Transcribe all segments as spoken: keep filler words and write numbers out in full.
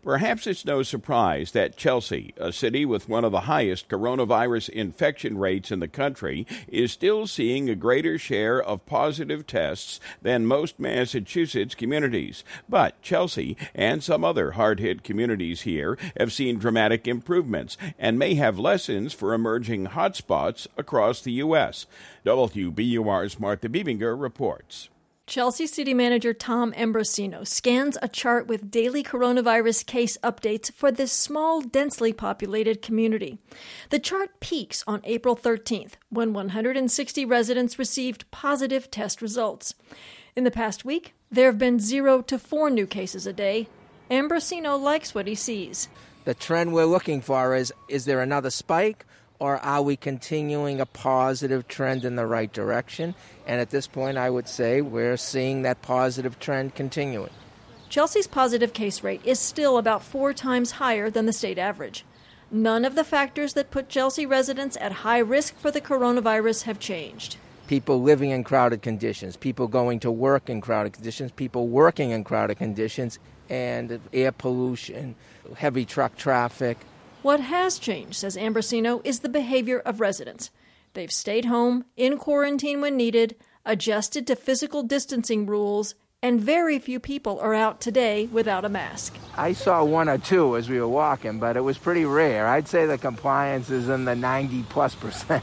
Perhaps it's no surprise that Chelsea, a city with one of the highest coronavirus infection rates in the country, is still seeing a greater share of positive tests than most Massachusetts communities. But Chelsea and some other hard-hit communities here have seen dramatic improvements and may have lessons for emerging hotspots across the U S. W B U R's Martha Bebinger reports. Chelsea City Manager Tom Ambrosino scans a chart with daily coronavirus case updates for this small, densely populated community. The chart peaks on April thirteenth, when one hundred sixty residents received positive test results. In the past week, there have been zero to four new cases a day. Ambrosino likes what he sees. The trend we're looking for is, is there another spike? Or are we continuing a positive trend in the right direction? And at this point, I would say we're seeing that positive trend continuing. Chelsea's positive case rate is still about four times higher than the state average. None of the factors that put Chelsea residents at high risk for the coronavirus have changed. People living in crowded conditions, people going to work in crowded conditions, people working in crowded conditions, and air pollution, heavy truck traffic. What has changed, says Ambrosino, is the behavior of residents. They've stayed home, in quarantine when needed, adjusted to physical distancing rules, and very few people are out today without a mask. I saw one or two as we were walking, but it was pretty rare. I'd say the compliance is in the ninety plus percent.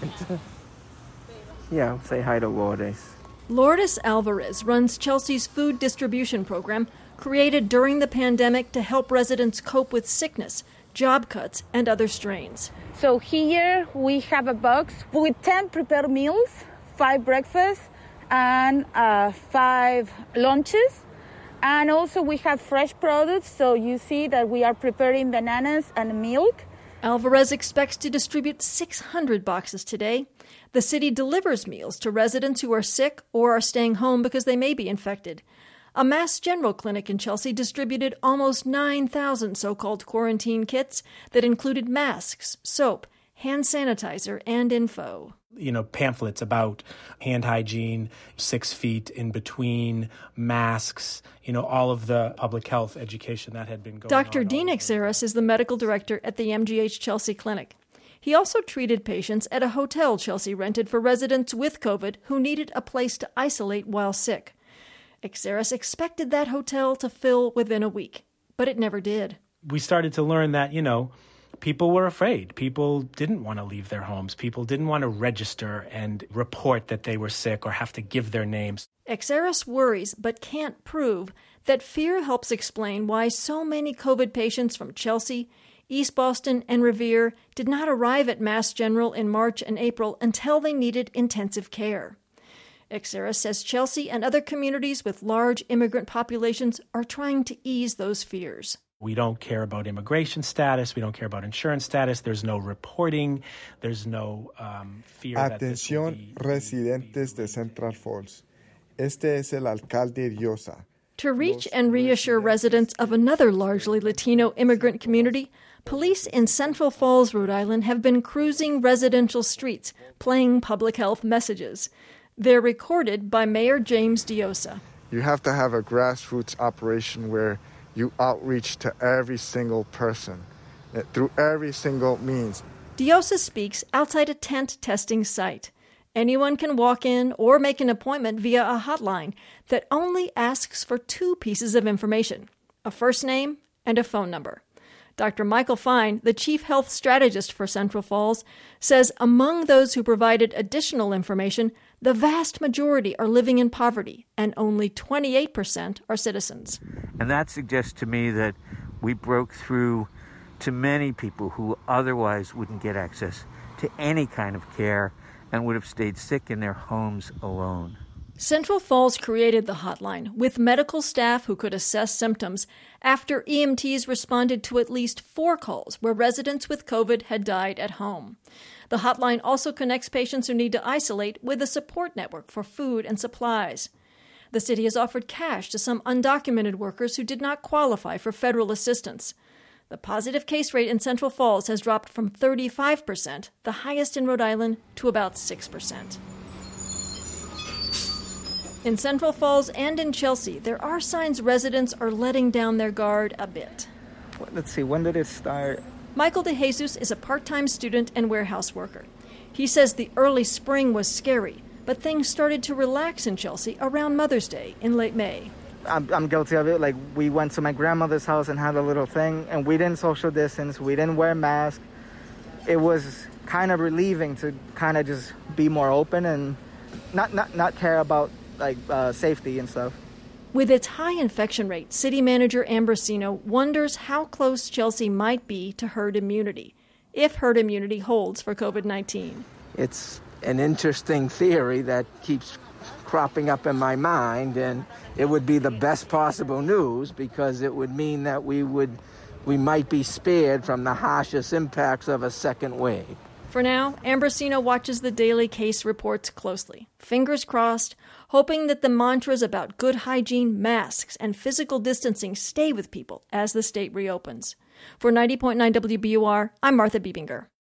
Yeah, say hi to Lourdes. Lourdes Alvarez runs Chelsea's food distribution program, created during the pandemic to help residents cope with sickness, job cuts, and other strains. So here we have a box with ten prepared meals, five breakfasts, and uh, five lunches. And also we have fresh products, so you see that we are preparing bananas and milk. Alvarez expects to distribute six hundred boxes today. The city delivers meals to residents who are sick or are staying home because they may be infected. A Mass General clinic in Chelsea distributed almost nine thousand so-called quarantine kits that included masks, soap, hand sanitizer, and info. You know, pamphlets about hand hygiene, six feet in between, masks, you know, all of the public health education that had been going on. Doctor Dean Exeris is the medical director at the M G H Chelsea Clinic. He also treated patients at a hotel Chelsea rented for residents with COVID who needed a place to isolate while sick. Exeris expected that hotel to fill within a week, but it never did. We started to learn that, you know, people were afraid. People didn't want to leave their homes. People didn't want to register and report that they were sick or have to give their names. Exeris worries, but can't prove, that fear helps explain why so many COVID patients from Chelsea, East Boston, and Revere did not arrive at Mass General in March and April until they needed intensive care. Exeris says Chelsea and other communities with large immigrant populations are trying to ease those fears. We don't care about immigration status. We don't care about insurance status. There's no reporting. There's no um, fear that this will be... Atención, residentes de Central Falls. Este es el alcalde Diosa. To reach and reassure residents of another largely Latino immigrant community, police in Central Falls, Rhode Island, have been cruising residential streets, playing public health messages. They're recorded by Mayor James Diosa. You have to have a grassroots operation where you outreach to every single person, through every single means. Diosa speaks outside a tent testing site. Anyone can walk in or make an appointment via a hotline that only asks for two pieces of information, a first name and a phone number. Doctor Michael Fine, the chief health strategist for Central Falls, says among those who provided additional information, the vast majority are living in poverty, and only twenty-eight percent are citizens. And that suggests to me that we broke through to many people who otherwise wouldn't get access to any kind of care and would have stayed sick in their homes alone. Central Falls created the hotline with medical staff who could assess symptoms after E M Ts responded to at least four calls where residents with COVID had died at home. The hotline also connects patients who need to isolate with a support network for food and supplies. The city has offered cash to some undocumented workers who did not qualify for federal assistance. The positive case rate in Central Falls has dropped from thirty-five percent, the highest in Rhode Island, to about six percent. In Central Falls and in Chelsea, there are signs residents are letting down their guard a bit. let's see, when did it start? Michael DeJesus is a part-time student and warehouse worker. He says the early spring was scary, but things started to relax in Chelsea around Mother's Day in late May. I'm, I'm guilty of it. Like, we went to my grandmother's house and had a little thing, and we didn't social distance. We didn't wear masks. It was kind of relieving to kind of just be more open and not not, not care about, like, uh, safety and stuff. With its high infection rate, City Manager Ambrosino wonders how close Chelsea might be to herd immunity, if herd immunity holds for covid nineteen. It's an interesting theory that keeps cropping up in my mind, and it would be the best possible news because it would mean that we would we might be spared from the harshest impacts of a second wave. For now, Ambrosino watches the daily case reports closely, fingers crossed, hoping that the mantras about good hygiene, masks, and physical distancing stay with people as the state reopens. For ninety point nine W B U R, I'm Martha Biebinger.